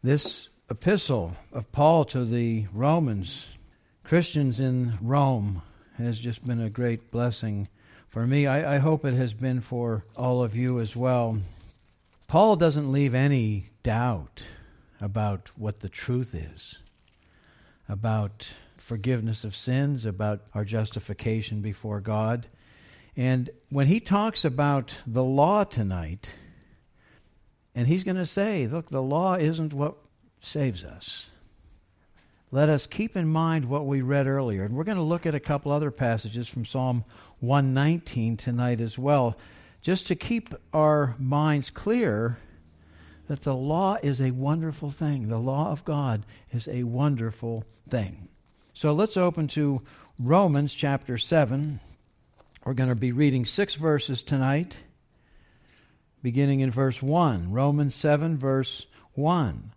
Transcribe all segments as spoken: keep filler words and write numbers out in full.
This epistle of Paul to the Romans, Christians in Rome, has just been a great blessing for me. I, I hope it has been for all of you as well. Paul doesn't leave any doubt about what the truth is, about forgiveness of sins, about our justification before God. And when he talks about the law tonight, and he's going to say, look, the law isn't what saves us. Let us keep in mind what we read earlier. And we're going to look at a couple other passages from Psalm one nineteen tonight as well, just to keep our minds clear that the law is a wonderful thing. The law of God is a wonderful thing. So let's open to Romans chapter seven. We're going to be reading six verses tonight, beginning in verse one. Romans seven, verse one.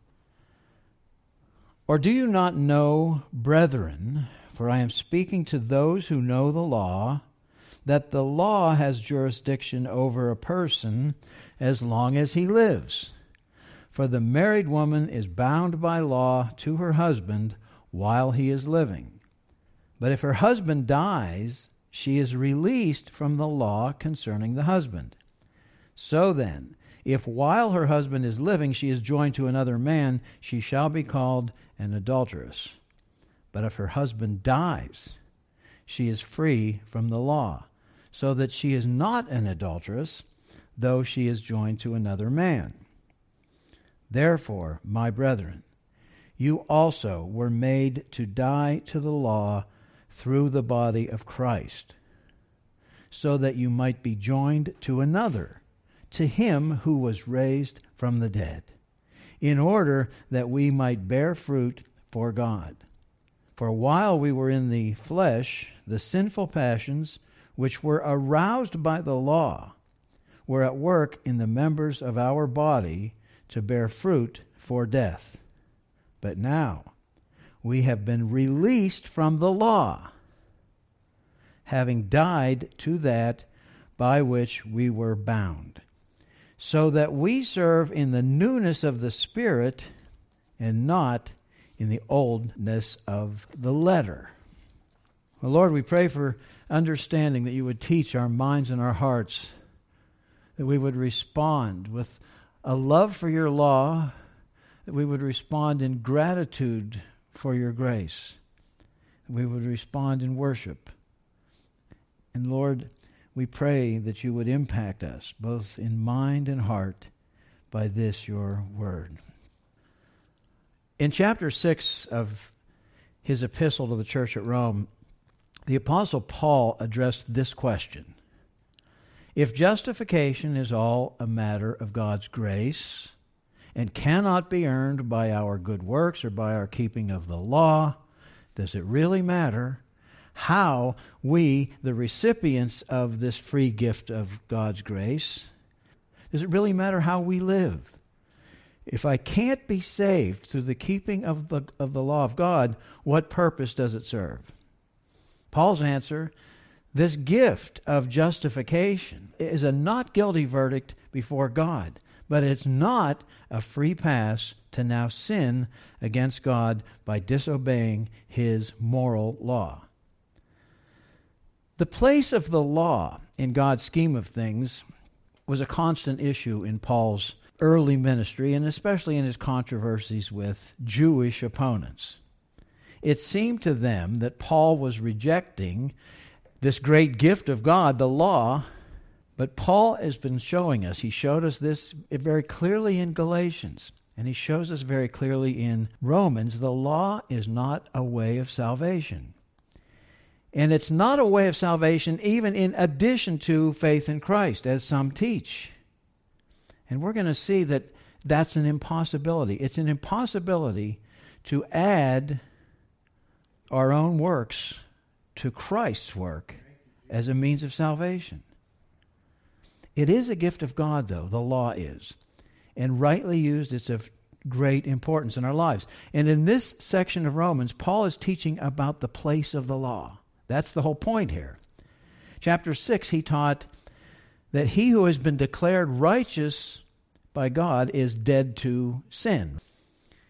Or do you not know, brethren, for I am speaking to those who know the law, that the law has jurisdiction over a person as long as he lives? For the married woman is bound by law to her husband while he is living. But if her husband dies, she is released from the law concerning the husband. So then, if while her husband is living she is joined to another man, she shall be called an adulteress. But if her husband dies, she is free from the law, so that she is not an adulteress, though she is joined to another man. Therefore, my brethren, you also were made to die to the law through the body of Christ, so that you might be joined to another, to him who was raised from the dead, in order that we might bear fruit for God. For while we were in the flesh, the sinful passions, which were aroused by the law, were at work in the members of our body to bear fruit for death. But now we have been released from the law, having died to that by which we were bound, so that we serve in the newness of the Spirit and not in the oldness of the letter. Well, Lord, we pray for understanding, that you would teach our minds and our hearts, that we would respond with a love for your law, that we would respond in gratitude for your grace, that we would respond in worship. And Lord, we pray that you would impact us, both in mind and heart, by this your word. In chapter six of his epistle to the church at Rome, the Apostle Paul addressed this question: if justification is all a matter of God's grace and cannot be earned by our good works or by our keeping of the law, does it really matter how we, the recipients of this free gift of God's grace, does it really matter how we live? If I can't be saved through the keeping of the, of the law of God, what purpose does it serve? Paul's answer: this gift of justification is a not guilty verdict before God, but it's not a free pass to now sin against God by disobeying his moral law. The place of the law in God's scheme of things was a constant issue in Paul's early ministry, and especially in his controversies with Jewish opponents. It seemed to them that Paul was rejecting this great gift of God, the law, but Paul has been showing us, he showed us this very clearly in Galatians, and he shows us very clearly in Romans, the law is not a way of salvation. And it's not a way of salvation even in addition to faith in Christ, as some teach. And we're going to see that that's an impossibility. It's an impossibility to add our own works to Christ's work as a means of salvation. It is a gift of God, though, the law is. And rightly used, it's of great importance in our lives. And in this section of Romans, Paul is teaching about the place of the law. That's the whole point here. Chapter six, he taught that he who has been declared righteous by God is dead to sin.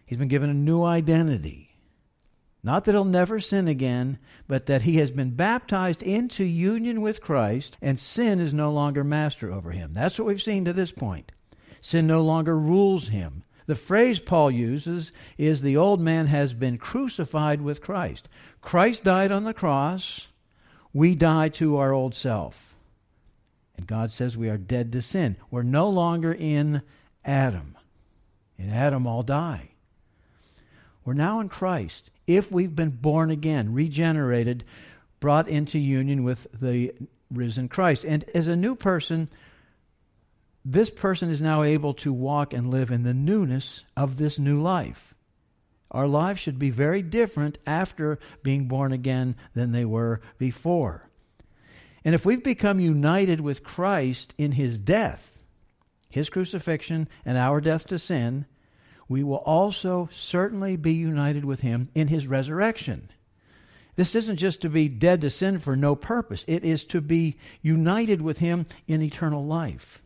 He's been given a new identity. Not that he'll never sin again, but that he has been baptized into union with Christ, and sin is no longer master over him. That's what we've seen to this point. Sin no longer rules him. The phrase Paul uses is the old man has been crucified with Christ. Christ died on the cross. We die to our old self. And God says we are dead to sin. We're no longer in Adam. In Adam all die. We're now in Christ. If we've been born again, regenerated, brought into union with the risen Christ. And as a new person, this person is now able to walk and live in the newness of this new life. Our lives should be very different after being born again than they were before. And if we've become united with Christ in his death, his crucifixion and our death to sin, we will also certainly be united with him in his resurrection. This isn't just to be dead to sin for no purpose. It is to be united with him in eternal life.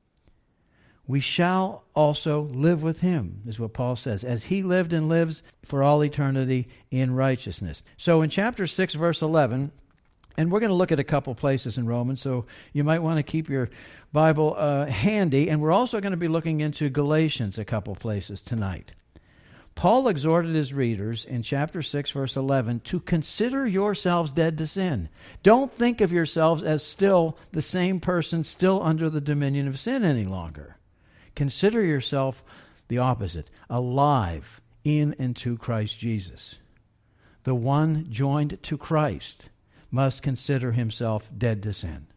We shall also live with him, is what Paul says, as he lived and lives for all eternity in righteousness. So in chapter six, verse eleven, and we're going to look at a couple places in Romans, so you might want to keep your Bible uh, handy, and we're also going to be looking into Galatians a couple places tonight. Paul exhorted his readers in chapter six, verse eleven, to consider yourselves dead to sin. Don't think of yourselves as still the same person, still under the dominion of sin any longer. Consider yourself the opposite, alive in and to Christ Jesus. The one joined to Christ must consider himself dead to sin.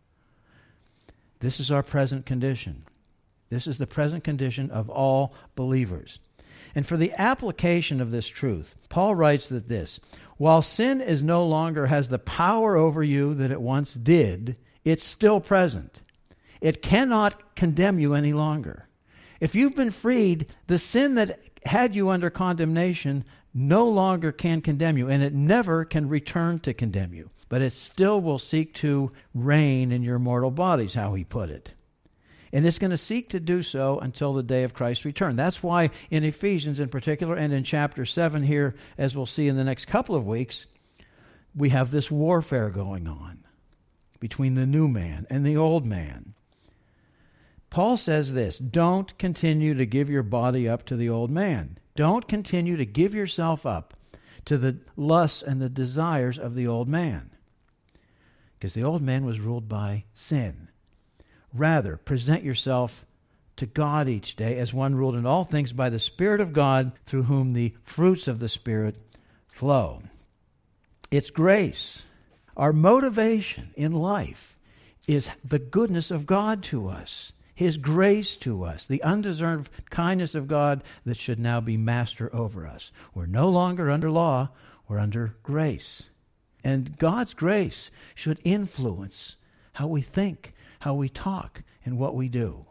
This is our present condition. This is the present condition of all believers. And for the application of this truth, Paul writes that this, while sin is no longer has the power over you that it once did, it's still present. It cannot condemn you any longer. If you've been freed, the sin that had you under condemnation no longer can condemn you, and it never can return to condemn you. But it still will seek to reign in your mortal bodies, how he put it. And it's going to seek to do so until the day of Christ's return. That's why in Ephesians in particular, and in chapter seven here, as we'll see in the next couple of weeks, we have this warfare going on between the new man and the old man. Paul says this, don't continue to give your body up to the old man. Don't continue to give yourself up to the lusts and the desires of the old man. Because the old man was ruled by sin. Rather, present yourself to God each day as one ruled in all things by the Spirit of God, through whom the fruits of the Spirit flow. It's grace. Our motivation in life is the goodness of God to us. His grace to us, the undeserved kindness of God that should now be master over us. We're no longer under law, we're under grace. And God's grace should influence how we think, how we talk, and what we do.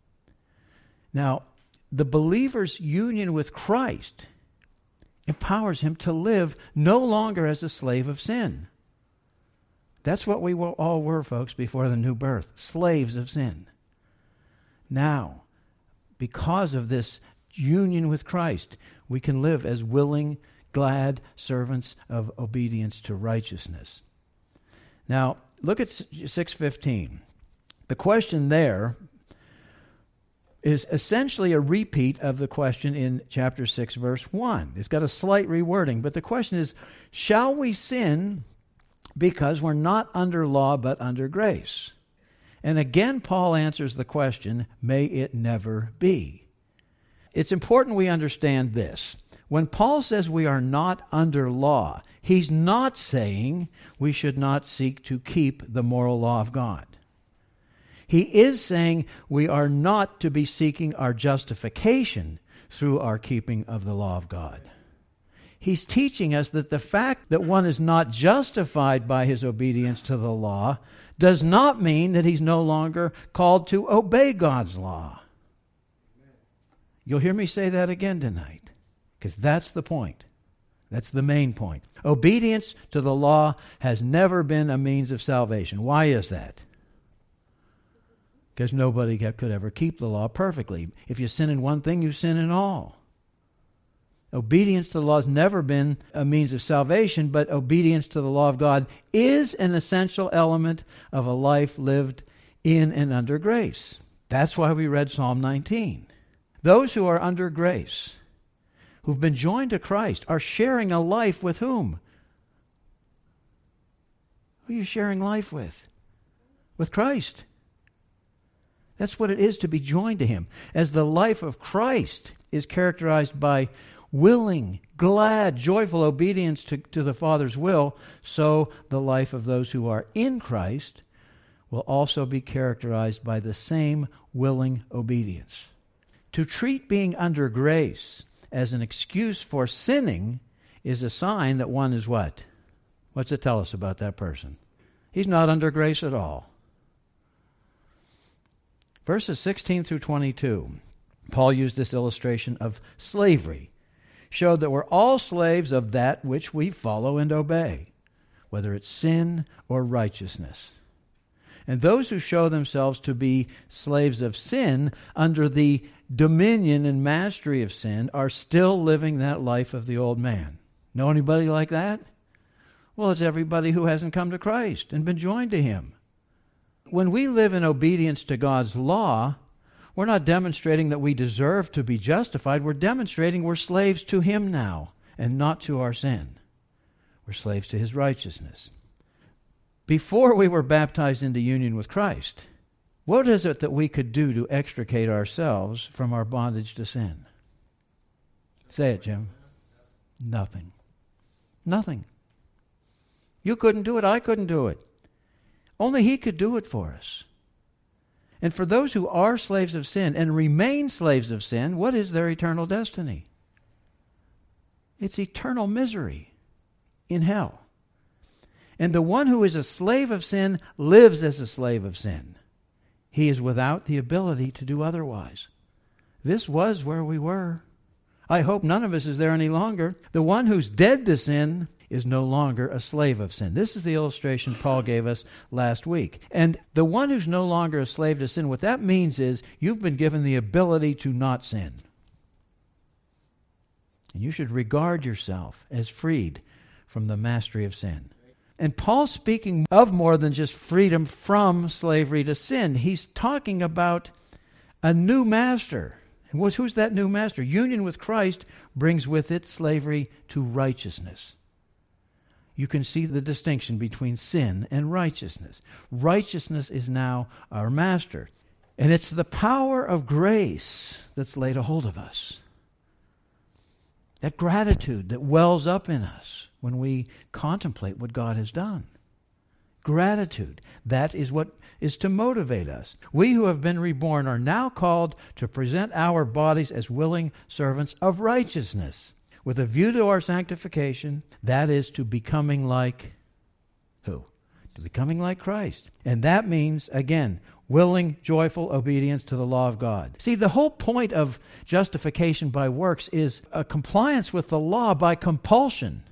Now, the believer's union with Christ empowers him to live no longer as a slave of sin. That's what we all were, folks, before the new birth, slaves of sin. Now, because of this union with Christ, we can live as willing, glad servants of obedience to righteousness. Now, look at six fifteen. The question there is essentially a repeat of the question in chapter six, verse one. It's got a slight rewording, but the question is, shall we sin because we're not under law but under grace? And again, Paul answers the question, may it never be. It's important we understand this. When Paul says we are not under law, he's not saying we should not seek to keep the moral law of God. He is saying we are not to be seeking our justification through our keeping of the law of God. He's teaching us that the fact that one is not justified by his obedience to the law does not mean that he's no longer called to obey God's law. You'll hear me say that again tonight, because that's the point. That's the main point. Obedience to the law has never been a means of salvation. Why is that? Because nobody could ever keep the law perfectly. If you sin in one thing, you sin in all. Obedience to the law has never been a means of salvation, but obedience to the law of God is an essential element of a life lived in and under grace. That's why we read Psalm nineteen. Those who are under grace, who've been joined to Christ, are sharing a life with whom? Who are you sharing life with? With Christ. That's what it is to be joined to Him. As the life of Christ is characterized by willing, glad, joyful obedience to, to the Father's will, so the life of those who are in Christ will also be characterized by the same willing obedience. To treat being under grace as an excuse for sinning is a sign that one is what? What's it tell us about that person? He's not under grace at all. Verses sixteen through twenty-two, Paul used this illustration of slavery, showed that we're all slaves of that which we follow and obey, whether it's sin or righteousness. And those who show themselves to be slaves of sin under the dominion and mastery of sin are still living that life of the old man. Know anybody like that? Well, it's everybody who hasn't come to Christ and been joined to Him. When we live in obedience to God's law, we're not demonstrating that we deserve to be justified. We're demonstrating we're slaves to Him now and not to our sin. We're slaves to His righteousness. Before we were baptized into union with Christ, what is it that we could do to extricate ourselves from our bondage to sin? Say it, Jim. Nothing. Nothing. You couldn't do it. I couldn't do it. Only He could do it for us. And for those who are slaves of sin and remain slaves of sin, what is their eternal destiny? It's eternal misery in hell. And the one who is a slave of sin lives as a slave of sin. He is without the ability to do otherwise. This was where we were. I hope none of us is there any longer. The one who's dead to sin is no longer a slave of sin. This is the illustration Paul gave us last week. And the one who's no longer a slave to sin, what that means is you've been given the ability to not sin. And you should regard yourself as freed from the mastery of sin. And Paul's speaking of more than just freedom from slavery to sin. He's talking about a new master. And who's that new master? Union with Christ brings with it slavery to righteousness. You can see the distinction between sin and righteousness. Righteousness is now our master. And it's the power of grace that's laid a hold of us. That gratitude that wells up in us when we contemplate what God has done. Gratitude. That is what is to motivate us. We who have been reborn are now called to present our bodies as willing servants of righteousness, with a view to our sanctification, that is to becoming like who? To becoming like Christ. And that means, again, willing, joyful obedience to the law of God. See, the whole point of justification by works is a compliance with the law by compulsion.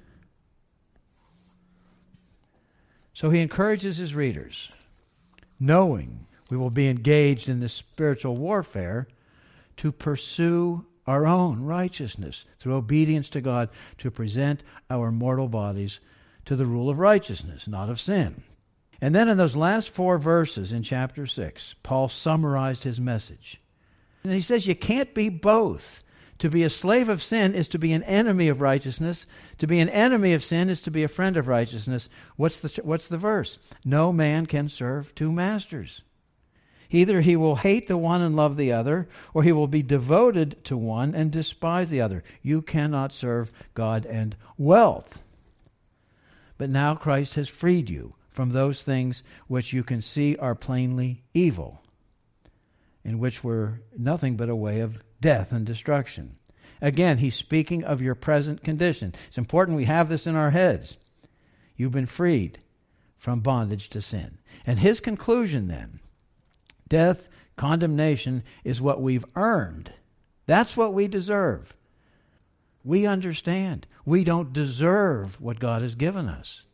So he encourages his readers, knowing we will be engaged in this spiritual warfare, to pursue our own righteousness through obedience to God, to present our mortal bodies to the rule of righteousness, not of sin. And then in those last four verses in chapter six, Paul summarized his message. And he says you can't be both. To be a slave of sin is to be an enemy of righteousness. To be an enemy of sin is to be a friend of righteousness. What's the, what's the verse? No man can serve two masters. Either he will hate the one and love the other, or he will be devoted to one and despise the other. You cannot serve God and wealth. But now Christ has freed you from those things which you can see are plainly evil, and which were nothing but a way of death and destruction. Again, he's speaking of your present condition. It's important we have this in our heads. You've been freed from bondage to sin. And his conclusion then, death, condemnation, is what we've earned. That's what we deserve. We understand. We don't deserve what God has given us.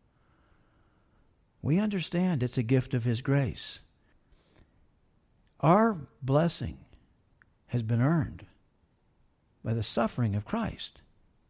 We understand it's a gift of his grace. Our blessing has been earned. by the suffering of Christ.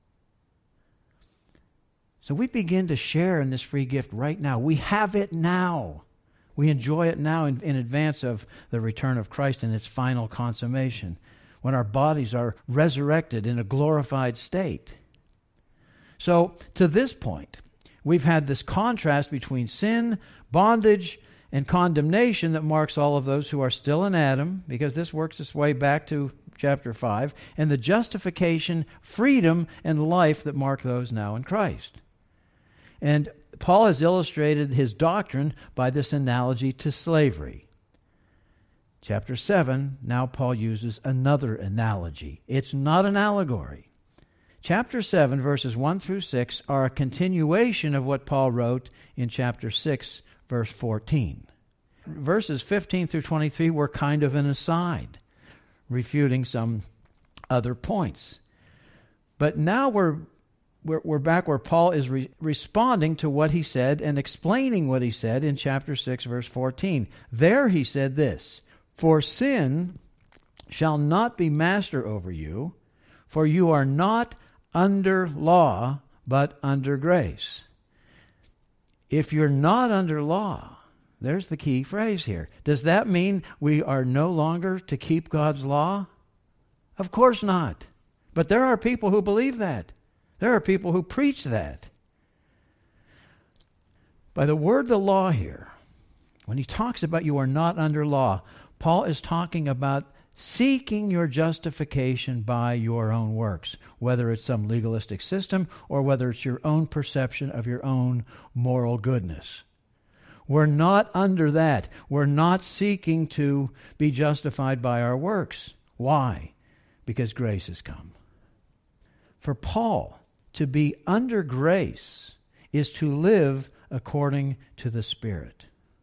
So we begin to share in this free gift right now. We have it now. We enjoy it now in, in advance of the return of Christ and its final consummation, when our bodies are resurrected in a glorified state. So to this point, we've had this contrast between sin, bondage, and condemnation that marks all of those who are still in Adam, because this works its way back to chapter five, and the justification, freedom, and life that mark those now in Christ. And Paul has illustrated his doctrine by this analogy to slavery. Chapter seven, now Paul uses another analogy. It's not an allegory. Chapter seven, verses one through six, are a continuation of what Paul wrote in chapter six, verse fourteen. Verses fifteen through twenty-three were kind of an aside, refuting some other points. But now we're we're, we're back where Paul is re- responding to what he said and explaining what he said in chapter six, verse fourteen. There he said this, "For sin shall not be master over you, for you are not under law, but under grace." If you're not under law, there's the key phrase here. Does that mean we are no longer to keep God's law? Of course not. But there are people who believe that. There are people who preach that. By the word the law here, when he talks about you are not under law, Paul is talking about seeking your justification by your own works, whether it's some legalistic system or whether it's your own perception of your own moral goodness. We're not under that. We're not seeking to be justified by our works. Why? Because grace has come. For Paul, to be under grace is to live according to the Spirit.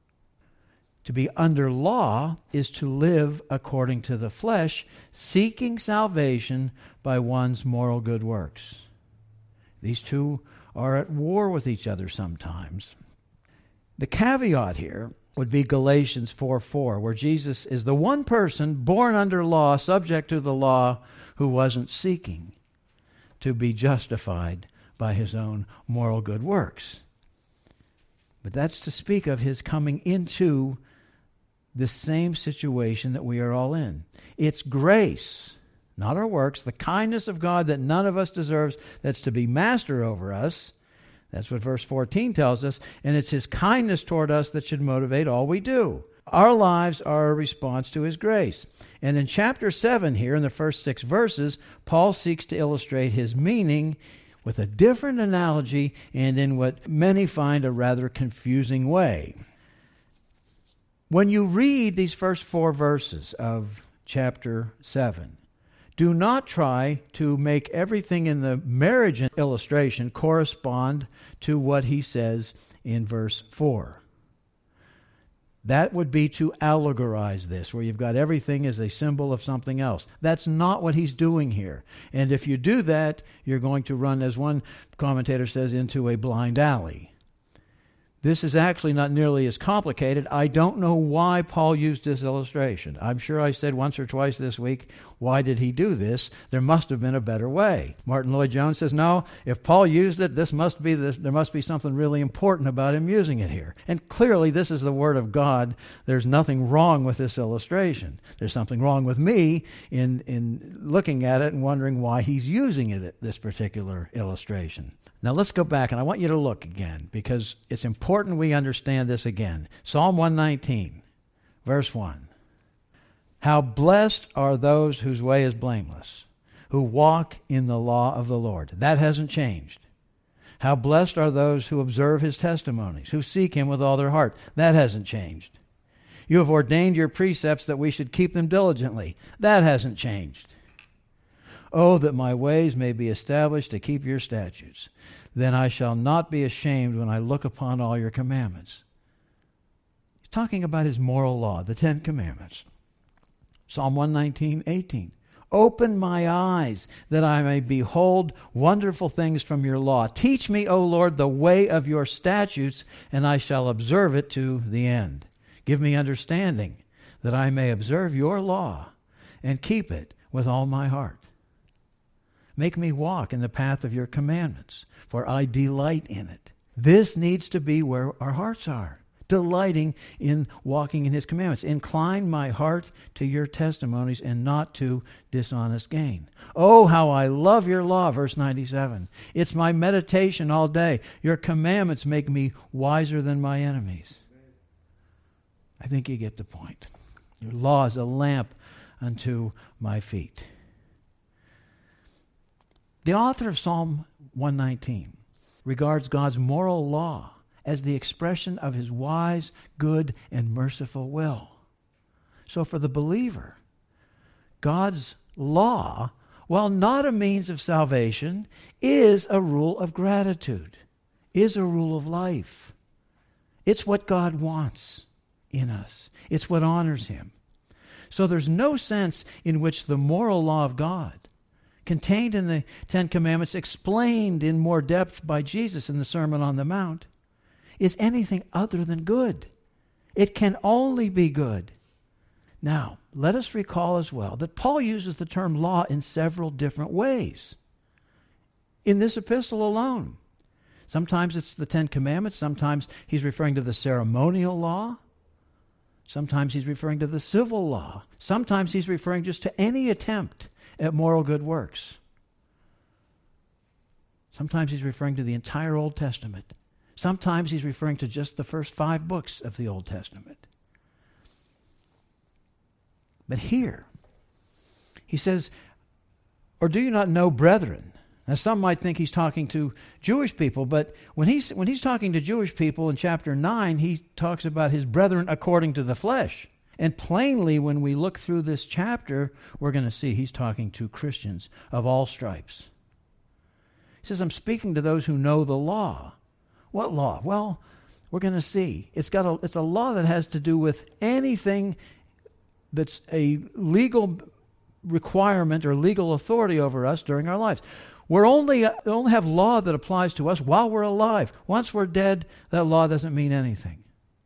To be under law is to live according to the flesh, seeking salvation by one's moral good works. These two are at war with each other sometimes. The caveat here would be Galatians four four, where Jesus is the one person born under law, subject to the law, who wasn't seeking to be justified by his own moral good works. But that's to speak of his coming into the same situation that we are all in. It's grace, not our works, the kindness of God that none of us deserves, that's to be master over us. That's what verse fourteen tells us. And it's his kindness toward us that should motivate all we do. Our lives are a response to his grace. And in chapter seven here, in the first six verses, Paul seeks to illustrate his meaning with a different analogy and in what many find a rather confusing way. When you read these first four verses of chapter seven, do not try to make everything in the marriage illustration correspond to what he says in verse four. That would be to allegorize this, where you've got everything as a symbol of something else. That's not what he's doing here. And if you do that, you're going to run, as one commentator says, into a blind alley. This is actually not nearly as complicated. I don't know why Paul used this illustration. I'm sure I said once or twice this week, why did he do this? There must have been a better way. Martin Lloyd-Jones says, no, if Paul used it, this must be this, there must be something really important about him using it here. And clearly this is the Word of God. There's nothing wrong with this illustration. There's something wrong with me in, in looking at it and wondering why he's using it, this particular illustration. Now let's go back, and I want you to look again, because it's important we understand this again. Psalm one nineteen, verse one. How blessed are those whose way is blameless, who walk in the law of the Lord. That hasn't changed. How blessed are those who observe his testimonies, who seek him with all their heart. That hasn't changed. You have ordained your precepts that we should keep them diligently. That hasn't changed. Oh, that my ways may be established to keep your statutes. Then I shall not be ashamed when I look upon all your commandments. He's talking about his moral law, the Ten Commandments. Psalm one nineteen, eighteen. Open my eyes that I may behold wonderful things from your law. Teach me, O Lord, the way of your statutes, and I shall observe it to the end. Give me understanding that I may observe your law and keep it with all my heart. Make me walk in the path of your commandments, for I delight in it. This needs to be where our hearts are, delighting in walking in his commandments. Incline my heart to your testimonies and not to dishonest gain. Oh, how I love your law, verse ninety-seven. It's my meditation all day. Your commandments make me wiser than my enemies. I think you get the point. Your law is a lamp unto my feet. The author of Psalm one nineteen regards God's moral law as the expression of his wise, good, and merciful will. So for the believer, God's law, while not a means of salvation, is a rule of gratitude, is a rule of life. It's what God wants in us. It's what honors him. So there's no sense in which the moral law of God, contained in the Ten Commandments, explained in more depth by Jesus in the Sermon on the Mount, is anything other than good. It can only be good. Now, let us recall as well that Paul uses the term law in several different ways in this epistle alone. Sometimes it's the Ten Commandments. Sometimes he's referring to the ceremonial law. Sometimes he's referring to the civil law. Sometimes he's referring just to any attempt at moral good works. Sometimes he's referring to the entire Old Testament. Sometimes he's referring to just the first five books of the Old Testament. But here, he says, or do you not know, brethren? Now, some might think he's talking to Jewish people, but when he's, when he's talking to Jewish people in chapter nine, he talks about his brethren according to the flesh. And plainly, when we look through this chapter, we're going to see he's talking to Christians of all stripes. He says, I'm speaking to those who know the law. What law? Well, we're going to see. It's got a, it's a law that has to do with anything that's a legal requirement or legal authority over us during our lives. We're only, we only have law that applies to us while we're alive. Once we're dead, that law doesn't mean anything.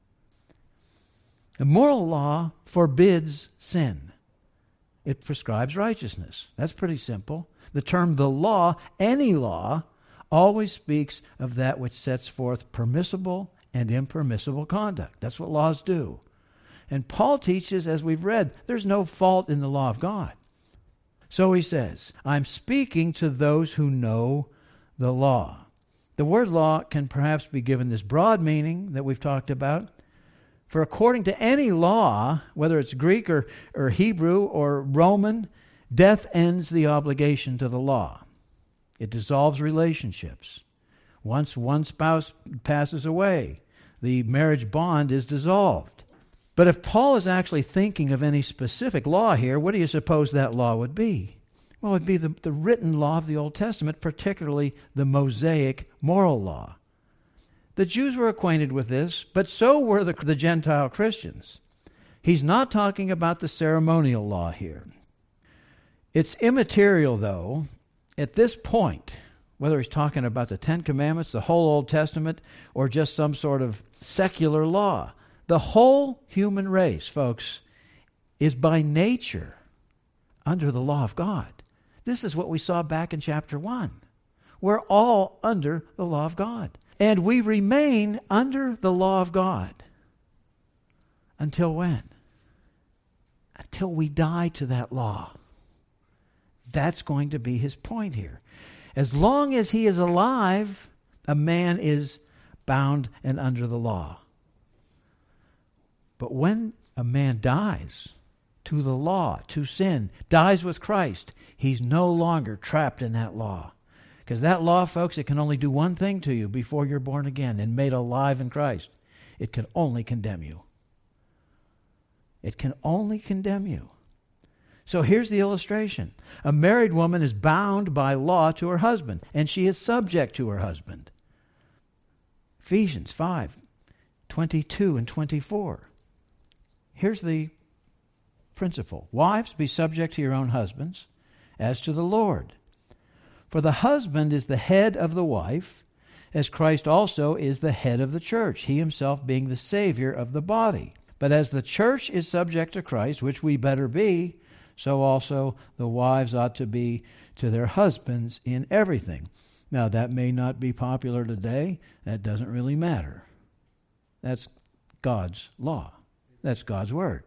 The moral law forbids sin. It prescribes righteousness. That's pretty simple. The term the law, any law, always speaks of that which sets forth permissible and impermissible conduct. That's what laws do. And Paul teaches, as we've read, there's no fault in the law of God. So he says, I'm speaking to those who know the law. The word law can perhaps be given this broad meaning that we've talked about. For according to any law, whether it's Greek or, or Hebrew or Roman, death ends the obligation to the law. It dissolves relationships. Once one spouse passes away, the marriage bond is dissolved. But if Paul is actually thinking of any specific law here, what do you suppose that law would be? Well, it would be the, the written law of the Old Testament, particularly the Mosaic moral law. The Jews were acquainted with this, but so were the, the Gentile Christians. He's not talking about the ceremonial law here. It's immaterial, though, at this point, whether he's talking about the Ten Commandments, the whole Old Testament, or just some sort of secular law. The whole human race, folks, is by nature under the law of God. This is what we saw back in chapter one. We're all under the law of God. And we remain under the law of God. Until when? Until we die to that law. That's going to be his point here. As long as he is alive, a man is bound and under the law. But when a man dies to the law, to sin, dies with Christ, he's no longer trapped in that law. Because that law, folks, it can only do one thing to you before you're born again and made alive in Christ. It can only condemn you. It can only condemn you. So here's the illustration. A married woman is bound by law to her husband, and she is subject to her husband. Ephesians five, twenty-two and twenty-four. Here's the principle. Wives, be subject to your own husbands, as to the Lord. For the husband is the head of the wife, as Christ also is the head of the church, he himself being the Savior of the body. But as the church is subject to Christ, which we better be, so also the wives ought to be to their husbands in everything. Now, that may not be popular today. That doesn't really matter. That's God's law. That's God's word.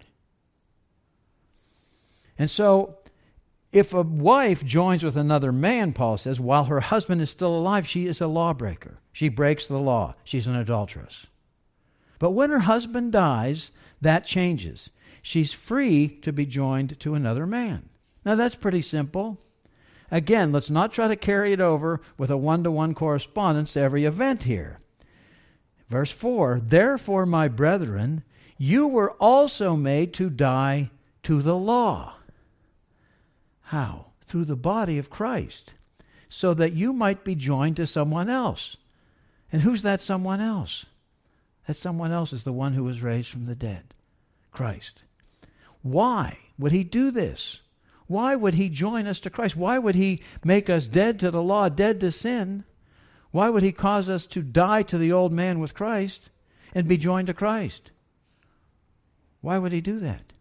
And so, if a wife joins with another man, Paul says, while her husband is still alive, she is a lawbreaker. She breaks the law. She's an adulteress. But when her husband dies, that changes. She's free to be joined to another man. Now, that's pretty simple. Again, let's not try to carry it over with a one-to-one correspondence to every event here. Verse four, therefore, my brethren, you were also made to die to the law. How? Through the body of Christ, so that you might be joined to someone else. And who's that someone else? That someone else is the one who was raised from the dead, Christ. Why would he do this? Why would he join us to Christ? Why would he make us dead to the law, dead to sin? Why would he cause us to die to the old man with Christ and be joined to Christ? Why would he do that?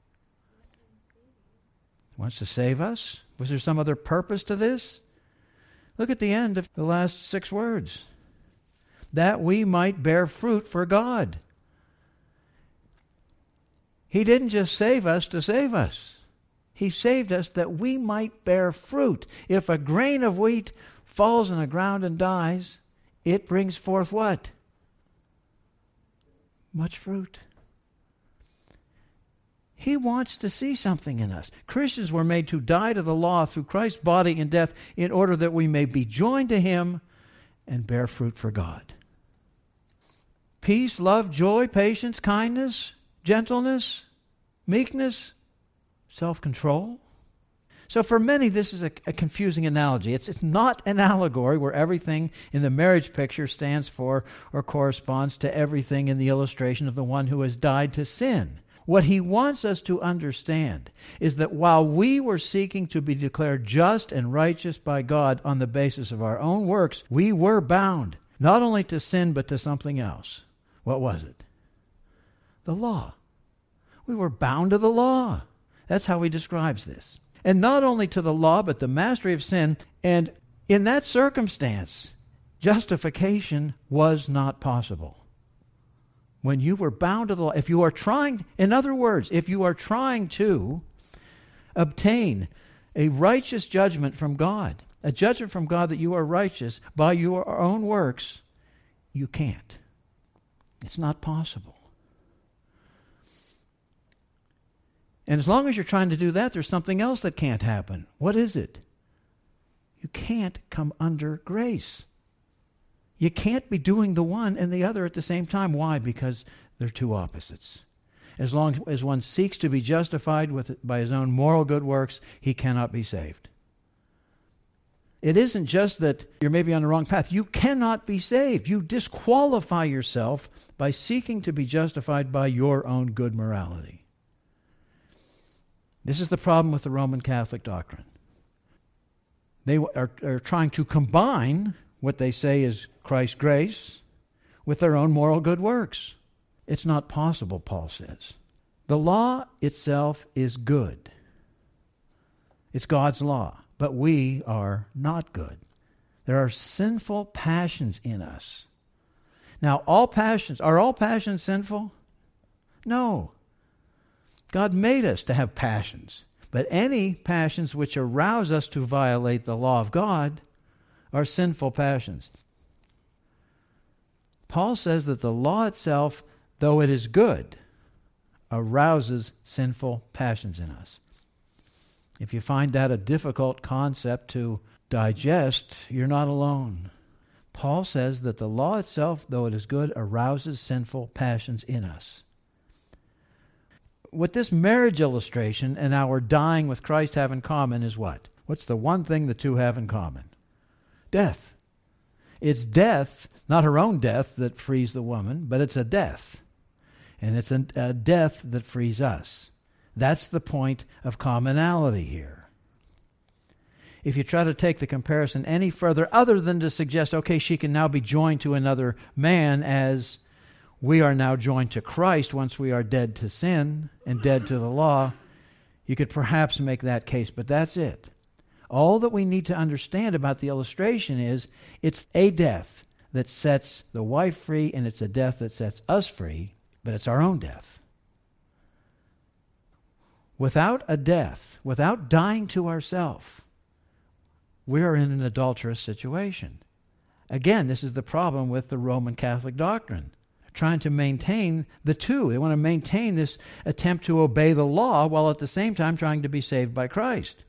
He wants to save us? Was there some other purpose to this? Look at the end of the last six words. That we might bear fruit for God. He didn't just save us to save us. He saved us that we might bear fruit. If a grain of wheat falls in the ground and dies, it brings forth what? Much fruit. He wants to see something in us. Christians were made to die to the law through Christ's body and death in order that we may be joined to him and bear fruit for God. Peace, love, joy, patience, kindness, gentleness, meekness, self-control. So for many, this is a, a confusing analogy. It's, it's not an allegory where everything in the marriage picture stands for or corresponds to everything in the illustration of the one who has died to sin. What he wants us to understand is that while we were seeking to be declared just and righteous by God on the basis of our own works, we were bound not only to sin but to something else. What was it? The law. We were bound to the law. That's how he describes this. And not only to the law, but the mastery of sin. And in that circumstance, justification was not possible. When you were bound to the law, if you are trying, in other words, if you are trying to obtain a righteous judgment from God, a judgment from God that you are righteous by your own works, you can't. It's not possible. And as long as you're trying to do that, there's something else that can't happen. What is it? You can't come under grace. You can't be doing the one and the other at the same time. Why? Because they're two opposites. As long as one seeks to be justified with by his own moral good works, he cannot be saved. It isn't just that you're maybe on the wrong path. You cannot be saved. You disqualify yourself by seeking to be justified by your own good morality. This is the problem with the Roman Catholic doctrine. They are, are trying to combine what they say is Christ's grace with their own moral good works. It's not possible, Paul says. The law itself is good. It's God's law, but we are not good. There are sinful passions in us. Now, all passions, are all passions sinful? No. God made us to have passions, but any passions which arouse us to violate the law of God are sinful passions. Paul says that the law itself, though it is good, arouses sinful passions in us. If you find that a difficult concept to digest, you're not alone. Paul says that the law itself, though it is good, arouses sinful passions in us. What this marriage illustration and our dying with Christ have in common is what? What's the one thing the two have in common? Death. It's death, not her own death, that frees the woman, but it's a death. And it's a, a death that frees us. That's the point of commonality here. If you try to take the comparison any further, other than to suggest, okay, she can now be joined to another man as we are now joined to Christ once we are dead to sin and dead to the law, You could perhaps make that case, but that's it. All that we need to understand about the illustration is it's a death that sets the wife free, and it's a death that sets us free, but it's our own death. Without a death, without dying to ourselves, we are in an adulterous situation. Again, this is the problem with the Roman Catholic doctrine. They're trying to maintain the two. They want to maintain this attempt to obey the law while at the same time trying to be saved by Christ.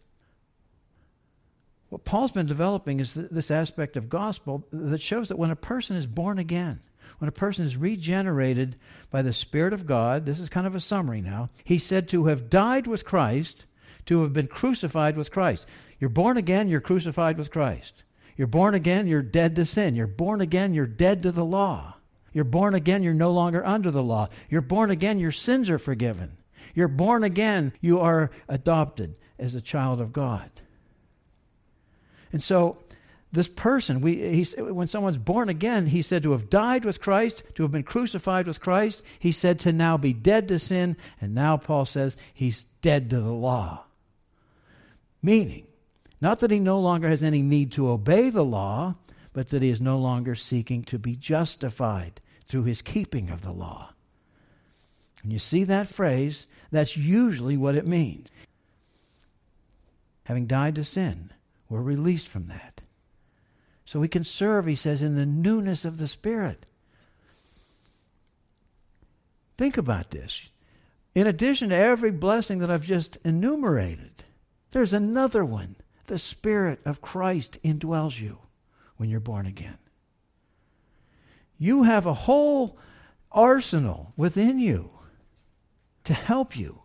What Paul's been developing is th- this aspect of gospel that shows that when a person is born again, when a person is regenerated by the Spirit of God, this is kind of a summary now, he's said to have died with Christ, to have been crucified with Christ. You're born again, you're crucified with Christ. You're born again, you're dead to sin. You're born again, you're dead to the law. You're born again, you're no longer under the law. You're born again, your sins are forgiven. You're born again, you are adopted as a child of God. And so this person, we, he, when someone's born again, he said to have died with Christ, to have been crucified with Christ. He said to now be dead to sin, and now Paul says he's dead to the law. Meaning, not that he no longer has any need to obey the law, but that he is no longer seeking to be justified through his keeping of the law. When you see that phrase, that's usually what it means. Having died to sin, we're released from that. So we can serve, he says, in the newness of the Spirit. Think about this. In addition to every blessing that I've just enumerated, there's another one. The Spirit of Christ indwells you when you're born again. You have a whole arsenal within you to help you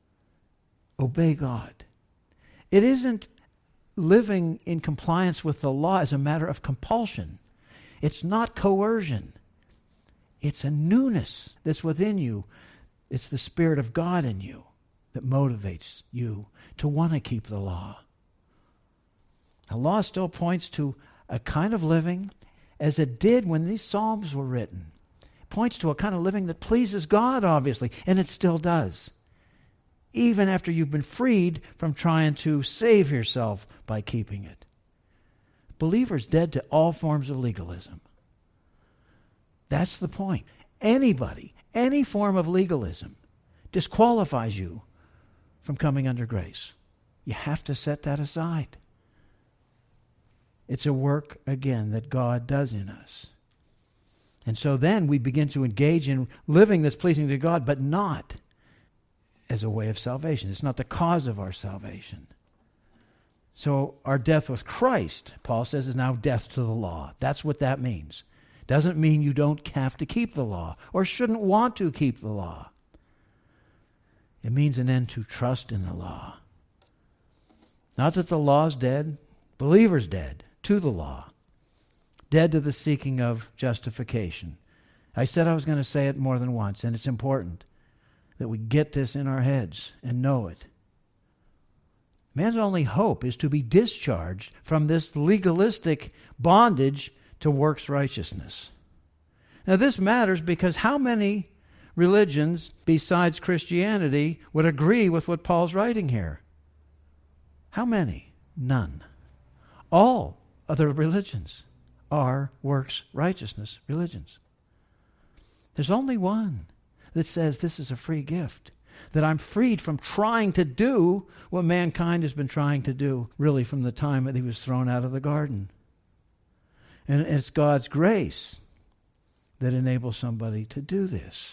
obey God. It isn't living in compliance with the law as a matter of compulsion. It's not coercion. It's a newness that's within you. It's the Spirit of God in you that motivates you to want to keep the law. The law still points to a kind of living as it did when these Psalms were written. It points to a kind of living that pleases God, obviously, and it still does. Even after you've been freed from trying to save yourself by keeping it. Believers dead to all forms of legalism. That's the point. Anybody, any form of legalism disqualifies you from coming under grace. You have to set that aside. It's a work, again, that God does in us. And so then we begin to engage in living that's pleasing to God, but not as a way of salvation. It's not the cause of our salvation. So our death with Christ, Paul says, is now death to the law. That's what that means. Doesn't mean you don't have to keep the law or shouldn't want to keep the law. It means an end to trust in the law. Not that the law's dead, believers dead to the law, dead to the seeking of justification. I said I was going to say it more than once, and it's important that we get this in our heads and know it. Man's only hope is to be discharged from this legalistic bondage to works righteousness. Now this matters because how many religions besides Christianity would agree with what Paul's writing here? How many? None. All other religions are works righteousness religions. There's only one that says this is a free gift, that I'm freed from trying to do what mankind has been trying to do really from the time that he was thrown out of the garden. And it's God's grace that enables somebody to do this.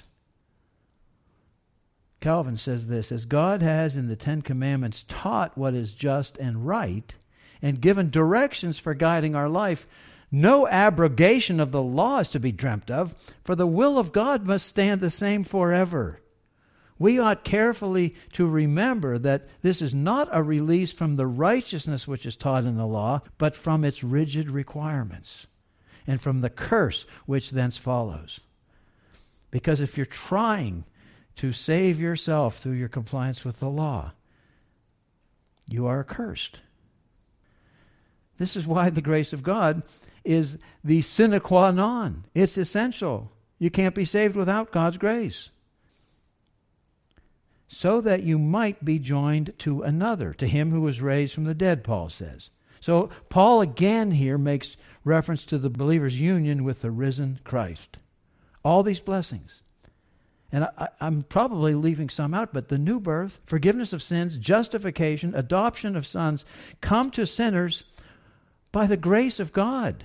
Calvin says this, as God has in the Ten Commandments taught what is just and right and given directions for guiding our life, no abrogation of the law is to be dreamt of, for the will of God must stand the same forever. We ought carefully to remember that this is not a release from the righteousness which is taught in the law, but from its rigid requirements and from the curse which thence follows. Because if you're trying to save yourself through your compliance with the law, you are accursed. This is why the grace of God is the sine qua non. It's essential. You can't be saved without God's grace. so that you might be joined to another, to him who was raised from the dead, Paul says. So Paul again here makes reference to the believer's union with the risen Christ. All these blessings. And I, I'm probably leaving some out, but the new birth, forgiveness of sins, justification, adoption of sons, come to sinners by the grace of God.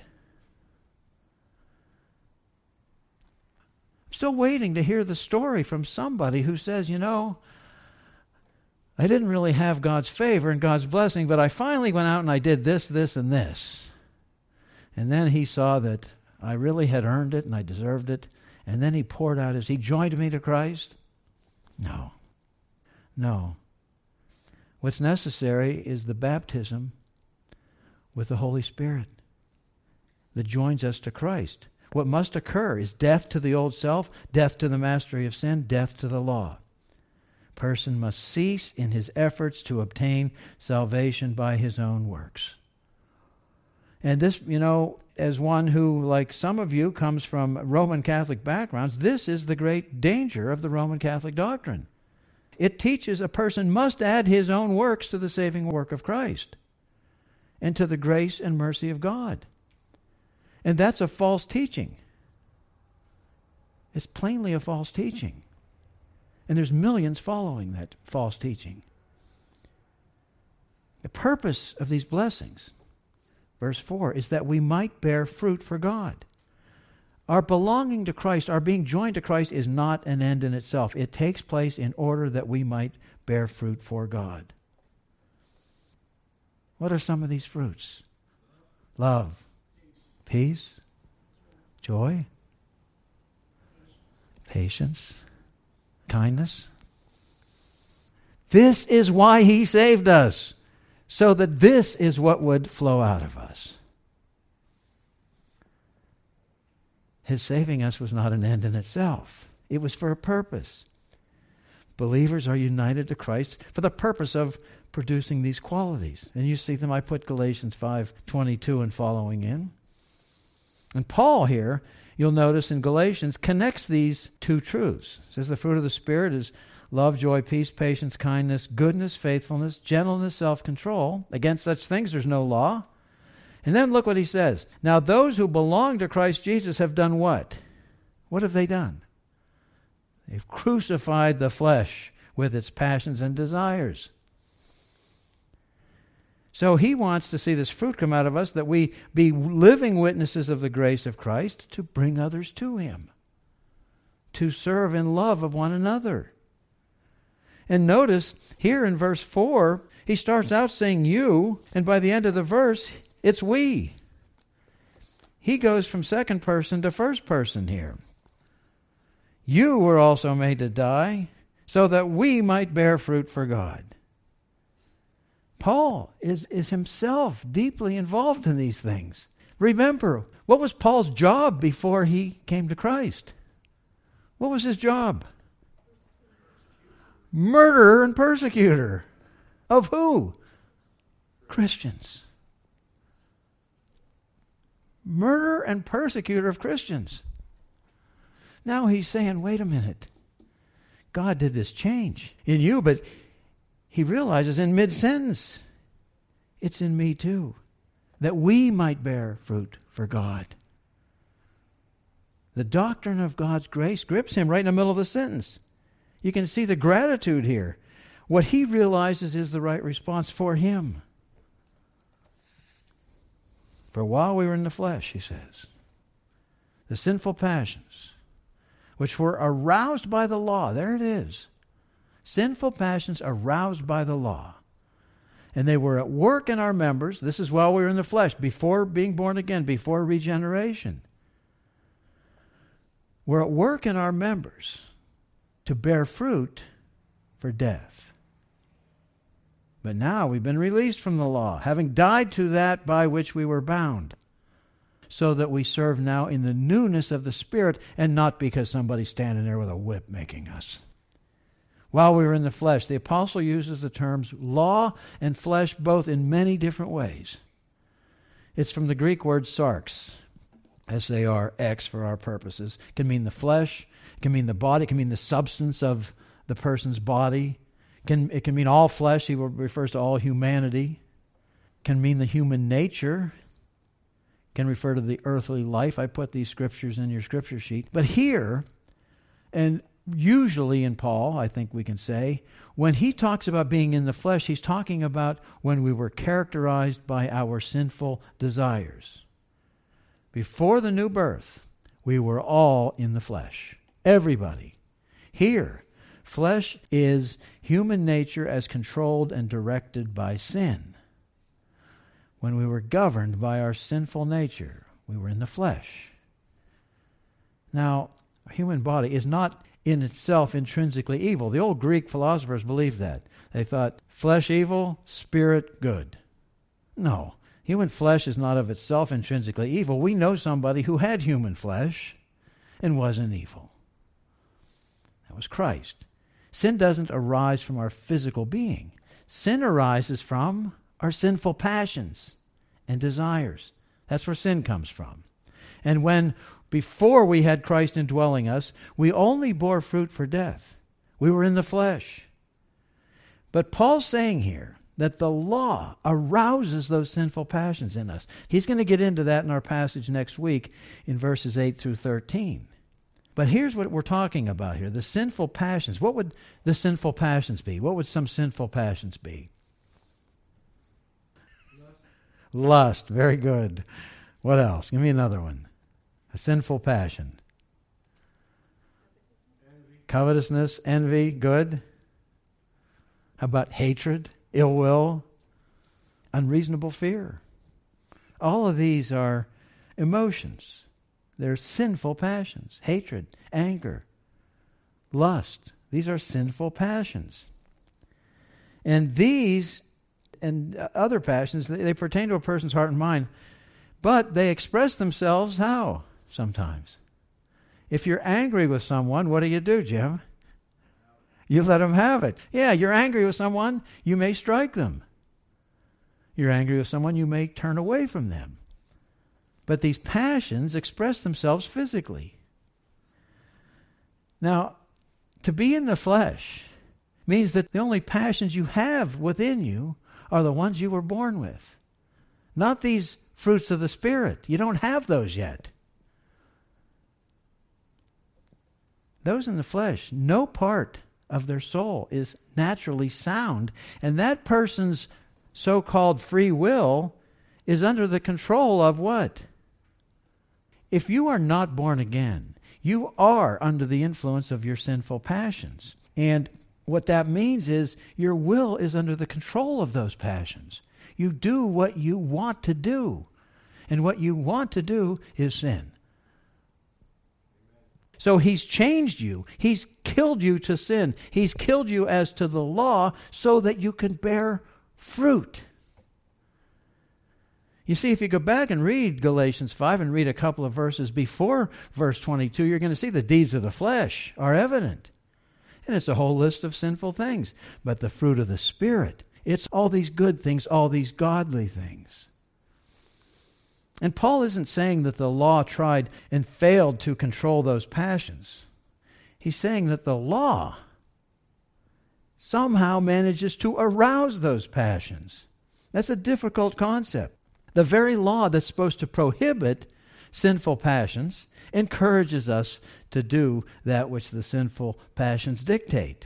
I'm still waiting to hear the story from somebody who says, you know, I didn't really have God's favor and God's blessing, but I finally went out and I did this, this, and this. And then he saw that I really had earned it and I deserved it. And then he poured out his, he joined me to Christ? No. No. What's necessary is the baptism with the Holy Spirit that joins us to Christ. What must occur is death to the old self, death to the mastery of sin, death to the law. Person must cease in his efforts to obtain salvation by his own works. And this, you know, as one who, like some of you, comes from Roman Catholic backgrounds, this is the great danger of the Roman Catholic doctrine. It teaches a person must add his own works to the saving work of Christ and to the grace and mercy of God. And that's a false teaching. It's plainly a false teaching. And there's millions following that false teaching. The purpose of these blessings, verse four, is that we might bear fruit for God. Our belonging to Christ, our being joined to Christ, is not an end in itself. It takes place in order that we might bear fruit for God. What are some of these fruits? Love, peace, joy, patience, kindness. This is why he saved us, so that this is what would flow out of us. His saving us was not an end in itself. It was for a purpose. Believers are united to Christ for the purpose of producing these qualities. And you see them, I put Galatians five twenty-two and following in. And Paul here, you'll notice in Galatians, connects these two truths. It says the fruit of the Spirit is love, joy, peace, patience, kindness, goodness, faithfulness, gentleness, self-control. Against such things there's no law. And then look what he says. Now those who belong to Christ Jesus have done what? What have they done? They've crucified the flesh with its passions and desires. So he wants to see this fruit come out of us, that we be living witnesses of the grace of Christ to bring others to him, to serve in love of one another. And notice here in verse four, he starts out saying you, and by the end of the verse, it's we. He goes from second person to first person here. You were also made to die, so that we might bear fruit for God. Paul is, is himself deeply involved in these things. Remember, what was Paul's job before he came to Christ? What was his job? Murderer and persecutor. Of who? Christians. Murderer and persecutor of Christians. Now he's saying, wait a minute. God did this change in you, but he realizes in mid-sentence, it's in me too, that we might bear fruit for God. The doctrine of God's grace grips him right in the middle of the sentence. You can see the gratitude here. What he realizes is the right response for him. For while we were in the flesh, he says, the sinful passions, which were aroused by the law, there it is, sinful passions aroused by the law. And they were at work in our members. This is while we were in the flesh, before being born again, before regeneration. We're at work in our members to bear fruit for death. But now we've been released from the law, having died to that by which we were bound, so that we serve now in the newness of the Spirit, and not because somebody's standing there with a whip making us. While we were in the flesh, the apostle uses the terms law and flesh both in many different ways. It's from the Greek word sarx, S A R X for our purposes. It can mean the flesh, it can mean the body, it can mean the substance of, the person's body. Can, it can mean all flesh. He refers to all humanity. Can mean the human nature. Can refer to the earthly life. I put these scriptures in your scripture sheet. But here, and usually in Paul, I think we can say, when he talks about being in the flesh, he's talking about when we were characterized by our sinful desires. Before the new birth, we were all in the flesh. Everybody. Here, flesh is human nature as controlled and directed by sin. When we were governed by our sinful nature, we were in the flesh. Now, a human body is not in itself intrinsically evil. The old Greek philosophers believed that. They thought, flesh evil, spirit good. No, human flesh is not of itself intrinsically evil. We know somebody who had human flesh and wasn't evil. That was Christ. Sin doesn't arise from our physical being. Sin arises from our sinful passions and desires. That's where sin comes from. And when, before we had Christ indwelling us, we only bore fruit for death. We were in the flesh. But Paul's saying here that the law arouses those sinful passions in us. He's going to get into that in our passage next week in verses eight through thirteen. But here's what we're talking about here. The sinful passions. What would the sinful passions be? What would some sinful passions be? Lust. Lust. Very good. What else? Give me another one. A sinful passion. Envy. Covetousness, envy, good. How about hatred, ill will, unreasonable fear? All of these are emotions. They're sinful passions. Hatred, anger, lust. These are sinful passions. And these and other passions, they, they pertain to a person's heart and mind, but they express themselves how? Sometimes. If you're angry with someone, what do you do, Jim? You let them have it. Yeah, you're angry with someone, you may strike them. You're angry with someone, you may turn away from them. But these passions express themselves physically. Now, to be in the flesh means that the only passions you have within you are the ones you were born with. Not these fruits of the Spirit. You don't have those yet. Those in the flesh, no part of their soul is naturally sound, and that person's so-called free will is under the control of what? If you are not born again, you are under the influence of your sinful passions. And what that means is your will is under the control of those passions. You do what you want to do. And what you want to do is sin. So he's changed you. He's killed you to sin. He's killed you as to the law so that you can bear fruit. You see, if you go back and read Galatians five and read a couple of verses before verse twenty-two, you're going to see the deeds of the flesh are evident. And it's a whole list of sinful things. But the fruit of the Spirit, it's all these good things, all these godly things. And Paul isn't saying that the law tried and failed to control those passions. He's saying that the law somehow manages to arouse those passions. That's a difficult concept. The very law that's supposed to prohibit sinful passions encourages us to do that which the sinful passions dictate.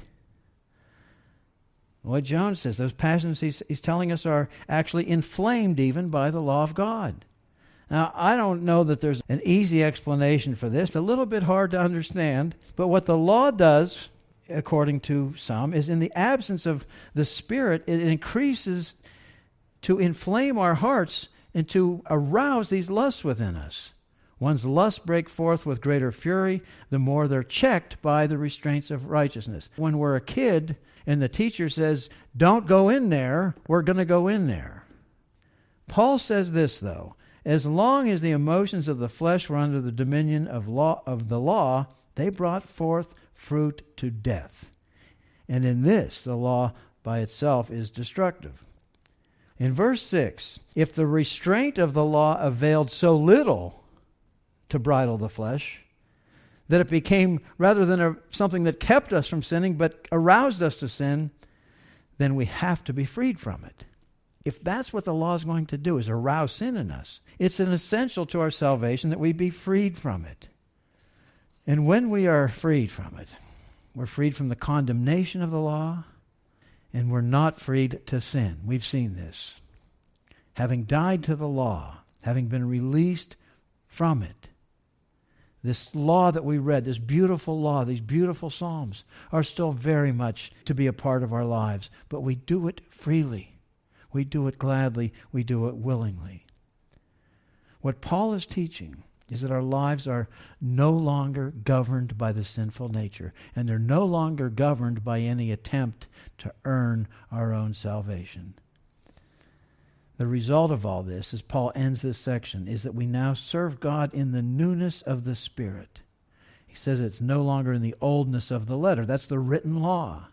Lloyd Jones says those passions he's, he's telling us are actually inflamed even by the law of God. Now, I don't know that there's an easy explanation for this. It's a little bit hard to understand, but what the law does, according to some, is in the absence of the Spirit, it increases to inflame our hearts and to arouse these lusts within us. One's lusts break forth with greater fury, the more they're checked by the restraints of righteousness. When we're a kid and the teacher says, don't go in there, we're going to go in there. Paul says this, though. As long as the emotions of the flesh were under the dominion of law of the law, they brought forth fruit to death. And in this, the law by itself is destructive. In verse six, if the restraint of the law availed so little to bridle the flesh, that it became, rather than a, something that kept us from sinning, but aroused us to sin, then we have to be freed from it. If that's what the law is going to do, is arouse sin in us, it's an essential to our salvation that we be freed from it. And when we are freed from it, we're freed from the condemnation of the law, and we're not freed to sin. We've seen this. Having died to the law, having been released from it, this law that we read, this beautiful law, these beautiful Psalms, are still very much to be a part of our lives. But we do it freely. We do it gladly. We do it willingly. What Paul is teaching is that our lives are no longer governed by the sinful nature, and they're no longer governed by any attempt to earn our own salvation. The result of all this, as Paul ends this section, is that we now serve God in the newness of the Spirit. He says it's no longer in the oldness of the letter. That's the written law.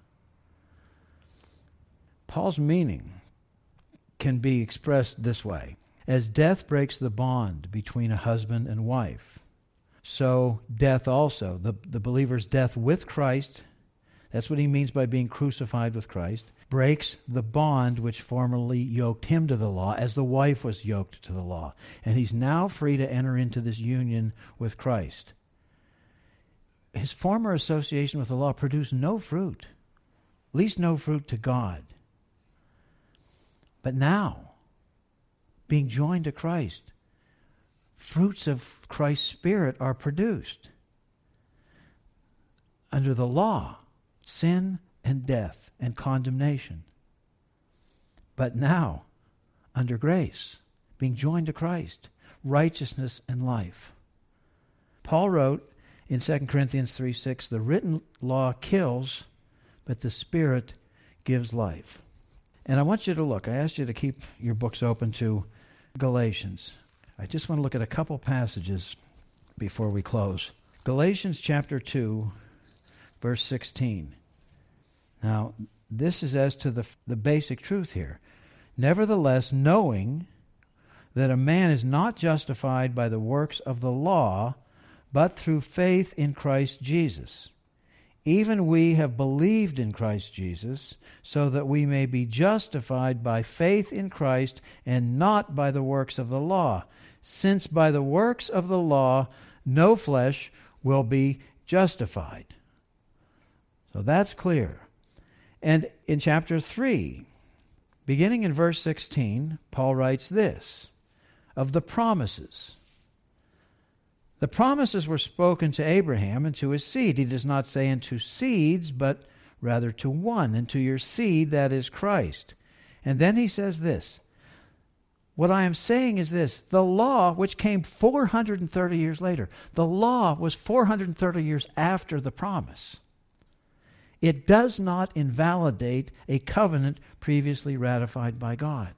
Paul's meaning can be expressed this way. As death breaks the bond between a husband and wife, so death also, the, the believer's death with Christ, that's what he means by being crucified with Christ, breaks the bond which formerly yoked him to the law, as the wife was yoked to the law. And he's now free to enter into this union with Christ. His former association with the law produced no fruit, at least no fruit to God. But now, being joined to Christ, fruits of Christ's Spirit are produced. Under the law, sin and death and condemnation. But now, under grace, being joined to Christ, righteousness and life. Paul wrote in Second Corinthians three six, the written law kills, but the Spirit gives life. And I want you to look. I asked you to keep your books open to Galatians. I just want to look at a couple passages before we close. Galatians chapter two, verse sixteen. Now, this is as to the, the basic truth here. Nevertheless, knowing that a man is not justified by the works of the law, but through faith in Christ Jesus. Even we have believed in Christ Jesus, so that we may be justified by faith in Christ and not by the works of the law, since by the works of the law no flesh will be justified. So that's clear. And in chapter three, beginning in verse sixteen, Paul writes this, of the promises. The promises were spoken to Abraham and to his seed. He does not say into seeds, but rather to one, and to your seed, that is Christ. And then he says this, what I am saying is this, the law, which came four hundred thirty years later, the law was four hundred thirty years after the promise. It does not invalidate a covenant previously ratified by God.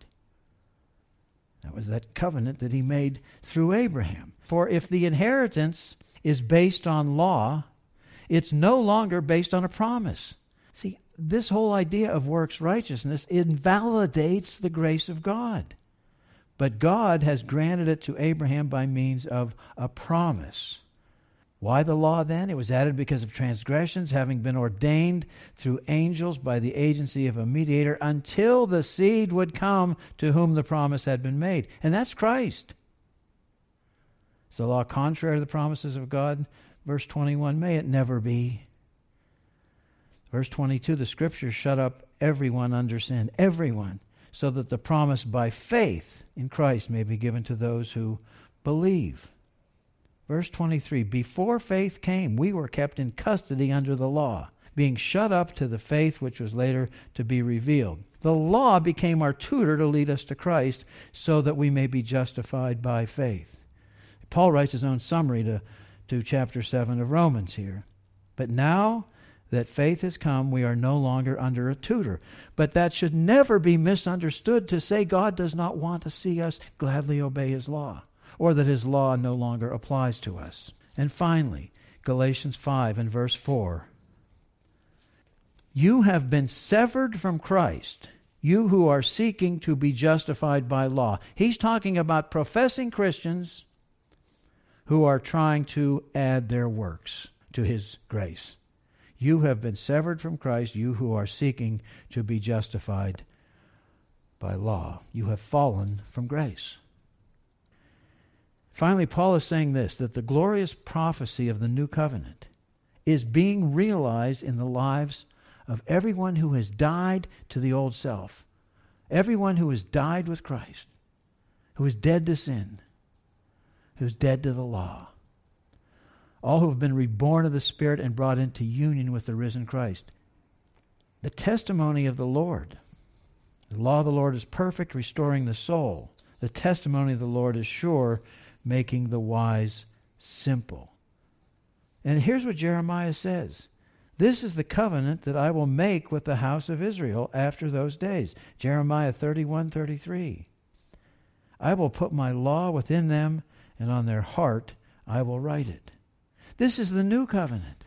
That was that covenant that he made through Abraham. For if the inheritance is based on law, it's no longer based on a promise. See, this whole idea of works righteousness invalidates the grace of God. But God has granted it to Abraham by means of a promise. Why the law then? It was added because of transgressions, having been ordained through angels by the agency of a mediator, until the seed would come to whom the promise had been made. And that's Christ. Is the law contrary to the promises of God? Verse twenty-one, may it never be. Verse twenty-two, the Scriptures shut up everyone under sin, everyone, so that the promise by faith in Christ may be given to those who believe. Verse twenty-three, before faith came, we were kept in custody under the law, being shut up to the faith which was later to be revealed. The law became our tutor to lead us to Christ, so that we may be justified by faith. Paul writes his own summary to, to chapter seven of Romans here. But now that faith has come, we are no longer under a tutor. But that should never be misunderstood to say God does not want to see us gladly obey his law, or that his law no longer applies to us. And finally, Galatians five and verse four. You have been severed from Christ, you who are seeking to be justified by law. He's talking about professing Christians who are trying to add their works to his grace. You have been severed from Christ, you who are seeking to be justified by law. You have fallen from grace. Finally, Paul is saying this, that the glorious prophecy of the new covenant is being realized in the lives of everyone who has died to the old self, everyone who has died with Christ, who is dead to sin, who is dead to the law. All who have been reborn of the Spirit and brought into union with the risen Christ. The testimony of the Lord. The law of the Lord is perfect, restoring the soul. The testimony of the Lord is sure, making the wise simple. And here's what Jeremiah says. This is the covenant that I will make with the house of Israel after those days. Jeremiah thirty-one thirty-three. I will put my law within them, and on their heart I will write it. This is the new covenant.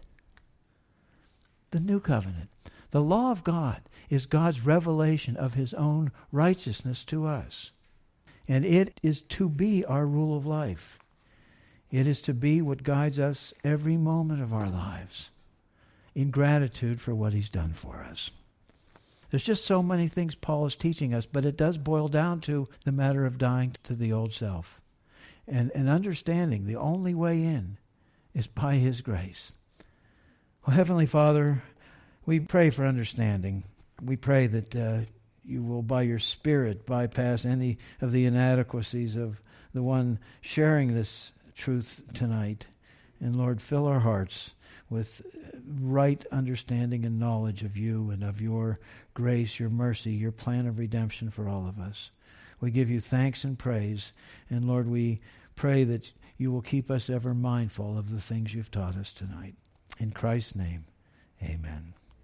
The new covenant. The law of God is God's revelation of his own righteousness to us. And it is to be our rule of life. It is to be what guides us every moment of our lives in gratitude for what he's done for us. There's just so many things Paul is teaching us, but it does boil down to the matter of dying to the old self and, and understanding the only way in is by his grace. Well, Heavenly Father, we pray for understanding. We pray that uh, you will, by your Spirit, bypass any of the inadequacies of the one sharing this truth tonight. And Lord, fill our hearts with right understanding and knowledge of you and of your grace, your mercy, your plan of redemption for all of us. We give you thanks and praise. And Lord, we pray that you will keep us ever mindful of the things you've taught us tonight. In Christ's name, amen.